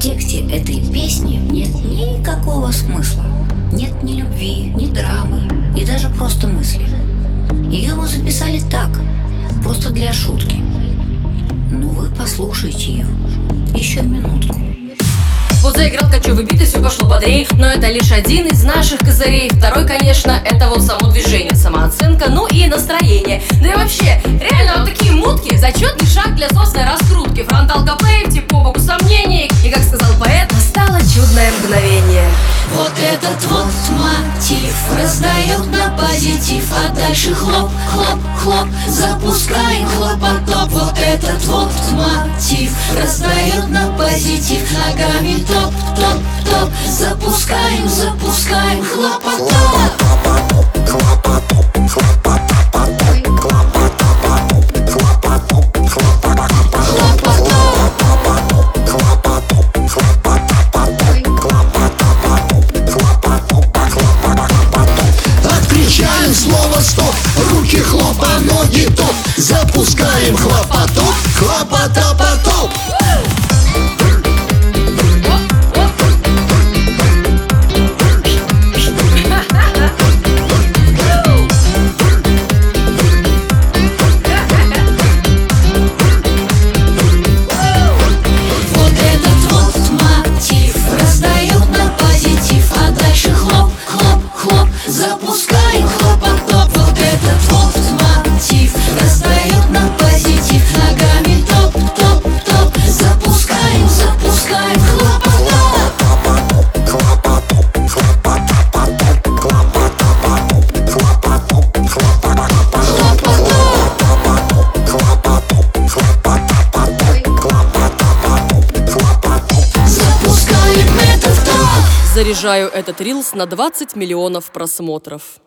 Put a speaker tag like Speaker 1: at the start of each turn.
Speaker 1: тексте этой песни нет никакого смысла. Нет ни любви, ни драмы и даже просто мысли. Ее мы записали так, просто для шутки. Ну вы послушайте ее еще минутку.
Speaker 2: Вот заиграл кочевый бит, и все пошло бодрей. Но это лишь один из наших козырей. Второй, конечно, это вот само движение, самооценка, ну и настроение. Да и вообще, реально вот такие мутки — зачетный шаг для собственной раскрутки. Фронталка плей, тип по боку сомнений. И как сказал поэт, настало чудное мгновение.
Speaker 1: Вот этот вот мотив раздает на позитив, а дальше хлоп, хлоп, хлоп, запускаем хлопотоп. Вот этот вот мотив раздает на позитив, ногами топ, топ, топ, запускаем, запускаем хлопотоп.
Speaker 3: Отключаем слово стоп, руки хлопа, ноги топ, запускаем хлопотоп, хлопотопотоп.
Speaker 1: Запускаем хлопотоп. Вот этот вот мотив раздает на позитив, ногами топ, топ, топ, запускаем, запускаем хлопотоп.
Speaker 2: Заряжаю этот рилс на 20 миллионов просмотров.